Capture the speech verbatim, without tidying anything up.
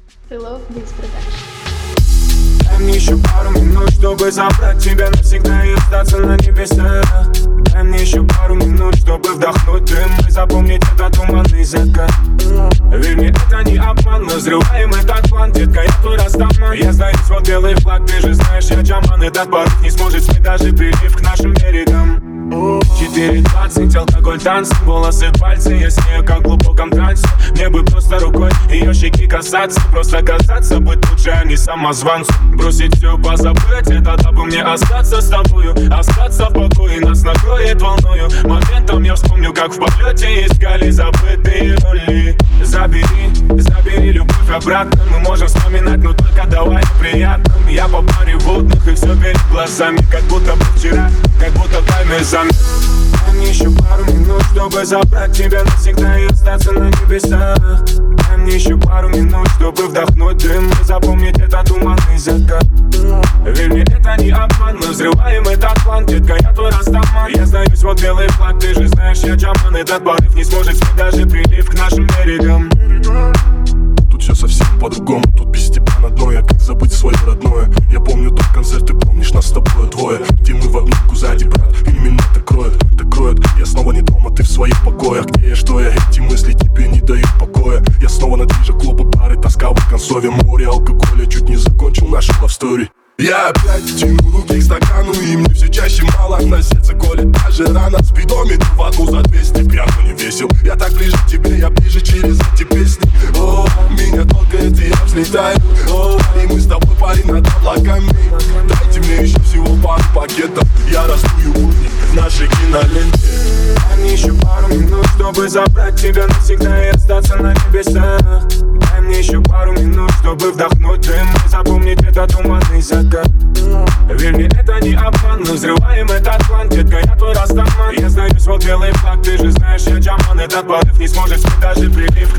Love Beats Production. Дай мне еще пару минут, чтобы забрать тебя навсегда и остаться на небесах. Дай мне еще пару минут, чтобы вдохнуть дым и запомнить этот туманный закат. Верь мне, это не обман, мы взрываем этот план, детка, я твой растаман. Я сдаюсь, вот белый флаг, ты же знаешь, я джаман. Этот порыв не сможет смыть даже прилив к нашим берегам. Четыре двадцать, алкоголь, танцы, волосы, пальцы. Я с нею как в глубоком трансе. Мне бы просто рукой ее щеки касаться. Просто казаться, быть лучше, а не самозванцем. Бросить все, позабыть, это дабы мне остаться с тобою. Остаться в покое, нас накроет волною. Моментом я вспомню, как в полете искали забытые роли. Забери, забери любовь обратно. Мы можем вспоминать, но только давай о приятном. Я по паре водных и все перед глазами, как будто бы вчера, как будто таймер замер. Дай мне еще пару минут, чтобы забрать тебя навсегда и остаться на небесах. Дай мне еще пару минут, чтобы вдохнуть дым и запомнить этот туманный закат. Верь мне, это не обман, мы взрываем этот план, детка, я твой растаман. Я сдаюсь, вот белый флаг, ты же знаешь, я джаман. Этот порыв не сможет смыть даже прилив к нашим берегам. Тут все совсем по-другому, тут без тебя на дно. Я как забыть свое родное. Я помню тот концерт, ты помнишь, нас с тобой двое. Где мы в обнимку сзади, брат, и меня так кроет, так кроет. Я снова не дома, ты в своих покоях. Где я, что я, эти мысли тебе не дают покоя. Я снова на движе, клубы, бары, тоска в концове. Море алкоголя, чуть не закончил нашу love story. Я опять тяну руки к стакану, и мне все чаще мало. На сердце колет даже рано. Спидометр в одну за двести, пьян, но не весел. Я так ближе к тебе, я ближе через эти песни. О, меня толкает, и я взлетаю. О, и мы с тобой парень над облаками. Дайте мне еще всего пару пакетов. Я раздую будни в нашей киноленте. Дай мне еще пару минут, чтобы забрать тебя навсегда и остаться на небесах. Дай мне еще пару минут, чтобы вдохнуть дым и запомнить этот туманный закат. Верь мне, это не обман, мы взрываем этот план, детка, я твой растаман. Я сдаюсь, вот белый флаг, ты же знаешь, я джаман. Этот порыв не сможет смыть даже прилив